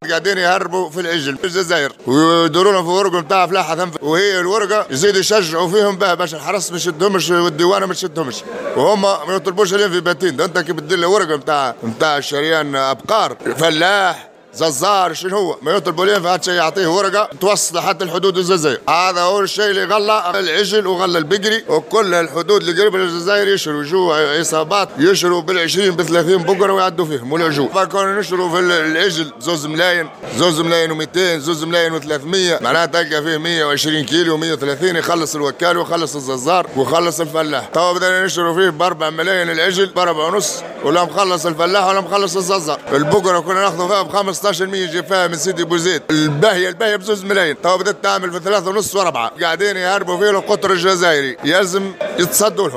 قاعدين يهربوا في العجل في الجزائر ويدوروا لهم في ورقه نتاع فلاحه، وهي الورقه يزيدوا يشجعوا فيهم بها باش الحرس ما يشدهمش والديوانه ما تشدهمش، وهم ما يطلبوش عليهم في باتين. انت كي بتدير له ورقه نتاع الشريان ابقار فلاح ززار شنو هو ما يطلبوا ليه فهذا الشيء يعطيه ورقه توصل حتى الحدود الجزائر. هذا هو الشيء اللي غلى العجل وغلى البقري وكل الحدود اللي قريبه للجزائر يشروا جوا عصابات يشروا بال20 ب30 بقره ويعدوا فيهم والعجول. فكانوا نشروا في العجل 2 ملايين 2 ملايين و200 2 ملايين و300 معناها تلقى فيه 120 كيلو 130 يخلص الوكال ويخلص الززار ويخلص الفلاح. تو بدنا نشروا فيه ب4 ملايين العجل ب4.5 ولا مخلص الفلاح ولا مخلص الززار. البقره كنا ناخذوا فيها ب15% يجي فيها من سيدي بوزيد. الباهيه ب2 ملايين تو بدات تعمل في 3.5 و4 قاعدين يهربوا فيه القطر الجزائري، يلزم يتصدوا لهم.